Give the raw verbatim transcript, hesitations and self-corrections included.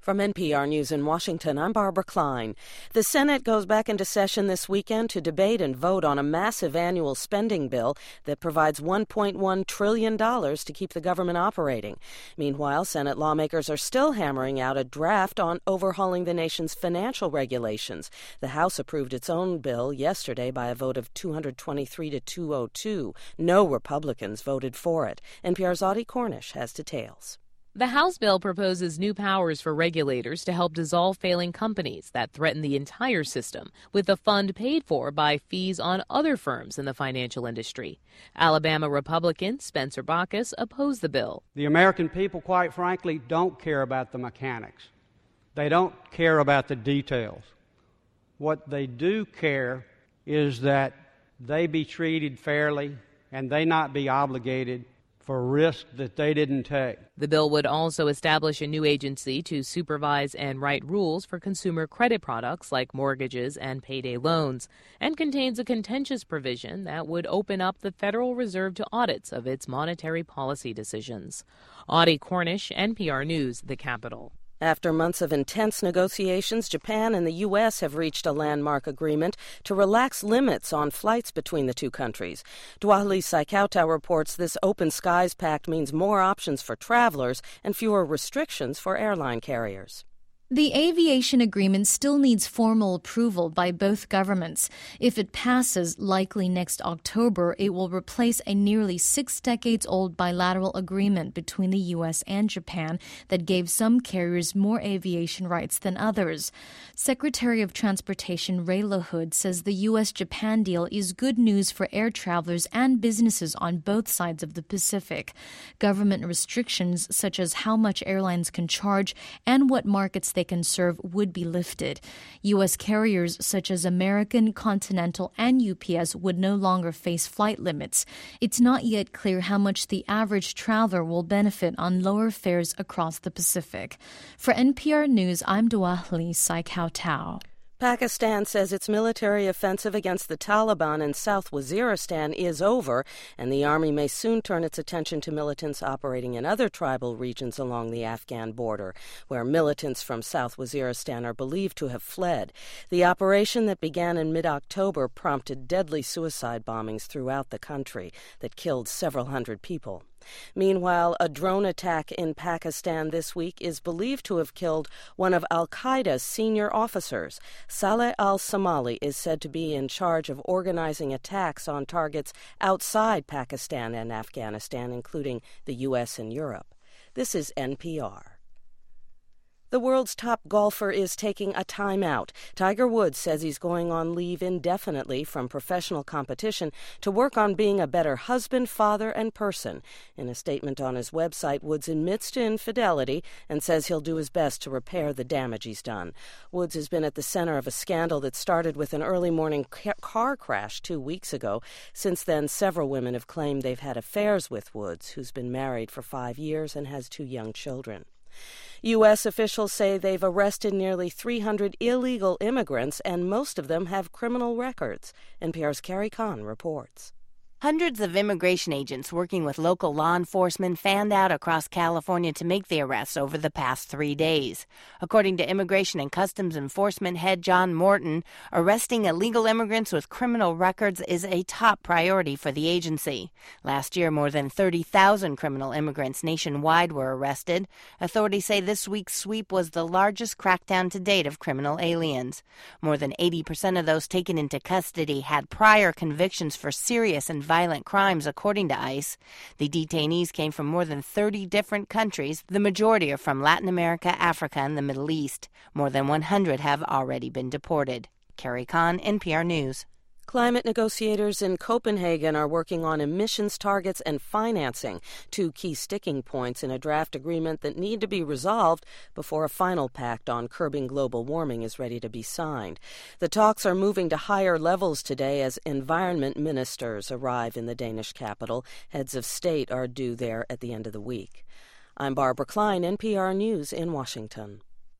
From N P R News in Washington, I'm Barbara Klein. The Senate goes back into session this weekend to debate and vote on a massive annual spending bill that provides one point one trillion dollars to keep the government operating. Meanwhile, Senate lawmakers are still hammering out a draft on overhauling the nation's financial regulations. The House approved its own bill yesterday by a vote of two hundred twenty-three to two oh two. No Republicans voted for it. N P R's Audie Cornish has details. The House bill proposes new powers for regulators to help dissolve failing companies that threaten the entire system, with the fund paid for by fees on other firms in the financial industry. Alabama Republican Spencer Bachus opposed the bill. The American people, quite frankly, don't care about the mechanics. They don't care about the details. What they do care is that they be treated fairly and they not be obligated for risk that they didn't take. The bill would also establish a new agency to supervise and write rules for consumer credit products like mortgages and payday loans, and contains a contentious provision that would open up the Federal Reserve to audits of its monetary policy decisions. Audie Cornish, N P R News, the Capitol. After months of intense negotiations, Japan and the U S have reached a landmark agreement to relax limits on flights between the two countries. Dwali Saikautau reports this Open Skies Pact means more options for travelers and fewer restrictions for airline carriers. The aviation agreement still needs formal approval by both governments. If it passes, likely next October, it will replace a nearly six decades old bilateral agreement between the U S and Japan that gave some carriers more aviation rights than others. Secretary of Transportation Ray LaHood says the U S Japan deal is good news for air travelers and businesses on both sides of the Pacific. Government restrictions, such as how much airlines can charge and what markets they They can serve, would be lifted. U S carriers such as American, Continental, and U P S would no longer face flight limits. It's not yet clear how much the average traveler will benefit on lower fares across the Pacific. For N P R News, I'm Dwali Saikautau. Pakistan says its military offensive against the Taliban in South Waziristan is over, and the army may soon turn its attention to militants operating in other tribal regions along the Afghan border, where militants from South Waziristan are believed to have fled. The operation that began in mid-October prompted deadly suicide bombings throughout the country that killed several hundred people. Meanwhile, a drone attack in Pakistan this week is believed to have killed one of al-Qaeda's senior officers. Saleh al-Somali is said to be in charge of organizing attacks on targets outside Pakistan and Afghanistan, including the U S and Europe. This is N P R. The world's top golfer is taking a timeout. Tiger Woods says he's going on leave indefinitely from professional competition to work on being a better husband, father, and person. In a statement on his website, Woods admits to infidelity and says he'll do his best to repair the damage he's done. Woods has been at the center of a scandal that started with an early morning car crash two weeks ago. Since then, several women have claimed they've had affairs with Woods, who's been married for five years and has two young children. U S officials say they've arrested nearly three hundred illegal immigrants, and most of them have criminal records. N P R's Carrie Kahn reports. Hundreds of immigration agents working with local law enforcement fanned out across California to make the arrests over the past three days. According to Immigration and Customs Enforcement head John Morton, arresting illegal immigrants with criminal records is a top priority for the agency. Last year, more than thirty thousand criminal immigrants nationwide were arrested. Authorities say this week's sweep was the largest crackdown to date of criminal aliens. More than eighty percent of those taken into custody had prior convictions for serious and violent crimes, according to ICE. The detainees came from more than thirty different countries. The majority are from Latin America, Africa, and the Middle East. More than one hundred have already been deported. Carrie Kahn, N P R News. Climate negotiators in Copenhagen are working on emissions targets and financing, two key sticking points in a draft agreement that need to be resolved before a final pact on curbing global warming is ready to be signed. The talks are moving to higher levels today as environment ministers arrive in the Danish capital. Heads of state are due there at the end of the week. I'm Barbara Klein, N P R News in Washington.